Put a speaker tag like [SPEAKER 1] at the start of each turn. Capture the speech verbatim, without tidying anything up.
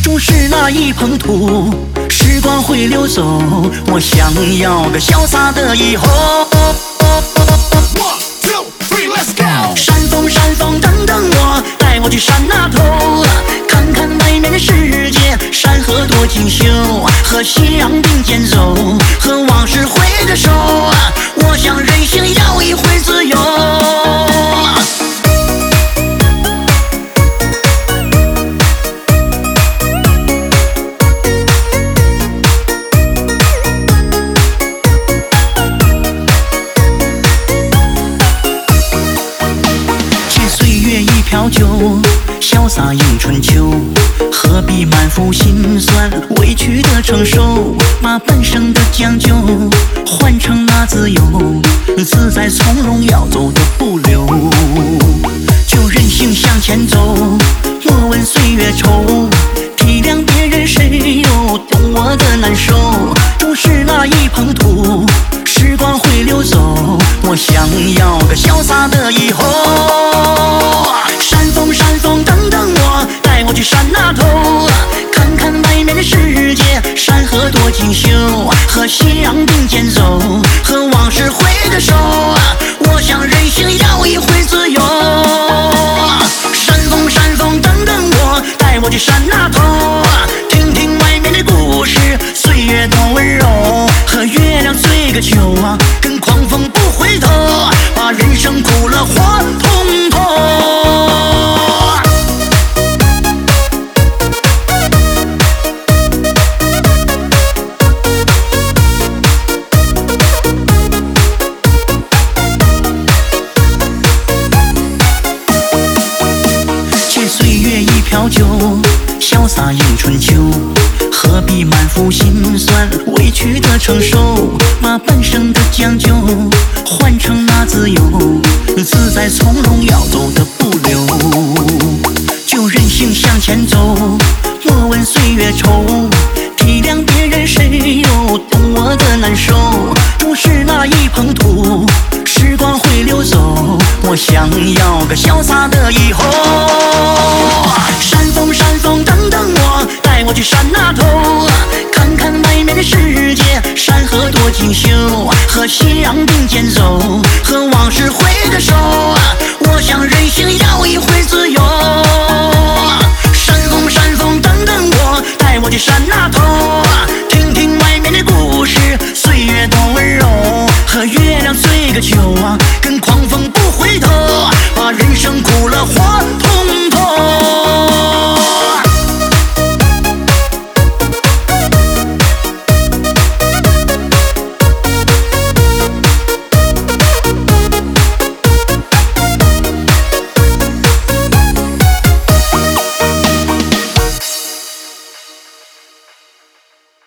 [SPEAKER 1] 终是那一滂土，时光会流走，我想要个潇洒的以后。山峰山峰等等我，带我去山那头，看看外面的世界，山河多锦绣，和夕阳并肩走，和往事挥着手，我想人生要一回自由。飘酒，潇洒迎春秋，何必满腹心酸，委屈的承受，把半生的将就换成那自由，自在从容要走的不留，就任性向前走，莫问岁月稠，体谅别人谁又懂我的难受，终是那一滂土，时光会流走，我想要个潇洒的以后。山峰山峰等等我，带我去山那头，看看外面的世界，山河多锦绣，和夕阳并肩走，和往事挥着手，我想人生要一回自由。山峰山峰等等我，带我去山那头，听听外面的故事，岁月多温柔，和月亮醉个酒啊，跟狂风不回头，把人生苦乐活通透。飘酒，潇洒迎春秋，何必满腹心酸，委屈的承受，把半生的将就换成那自由，自在从容要走的不留，就任性向前走，莫问岁月稠，体谅别人谁又懂我的难受，终是那一滂土，时光会流走，我想要个潇洒的以后。